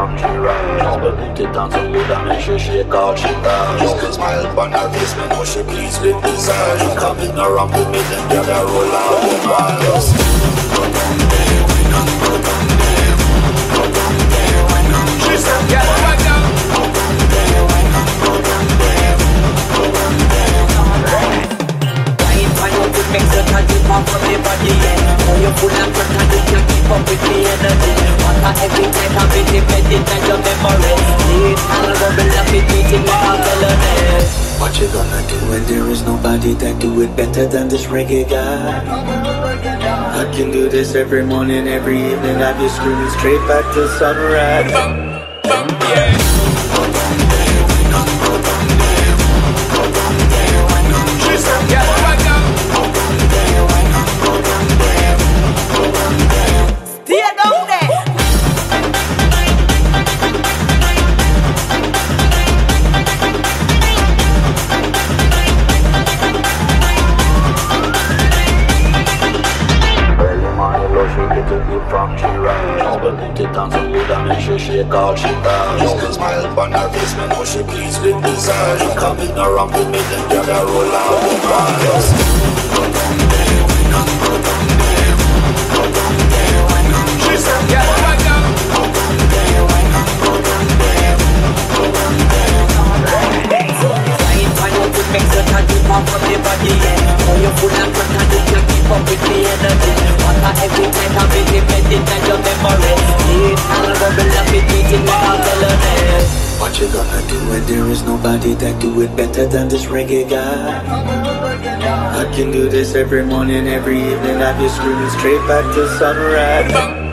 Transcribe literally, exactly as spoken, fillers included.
from she rise. But put it down so good and make sure she call she does. Just a smile upon her face, me know she pleased with desire. She coming around with me, then girl I roll out the miles. Go down there, why not go down there? Go down there, why not go down there? Go down there, why not go down there? Go down there, Wine, wine up with me, so can't keep up from the body, yeah. Oh, you're full and cut and you can't keep up with the energy. Water every time I'm in the bed, it's in your memory. Need and bubble up, it beating like a melody. what you gonna do when there is nobody that do it better than this reggae guy? I can do this every morning, every evening. I be screaming straight back to sunrise. Go down there, why not go down there? Go down there, why not go down there? Go down there, why not go down there? Go down there. Stay down there. Early morning love, she get it good from she rise. But put it down so good and make sure she call she does. Just a smile upon her face, me know she pleased with desire. She coming around with me, then girl I roll out the miles. Go down there, why not go down there? Go down there, why not go down there? Go down there, why not go down there? Go down there. Wine, wine up with me, so can't keep up from the body, yeah. Oh, you're full and cut and you can't keep up with the energy. Water every time I'm in the bed, it's in your memory. Need and bubble up, it beating like a melody. What you gonna do when there is nobody that do it better than this reggae guy? I can do this every morning, every evening. I be screaming straight back to sunrise.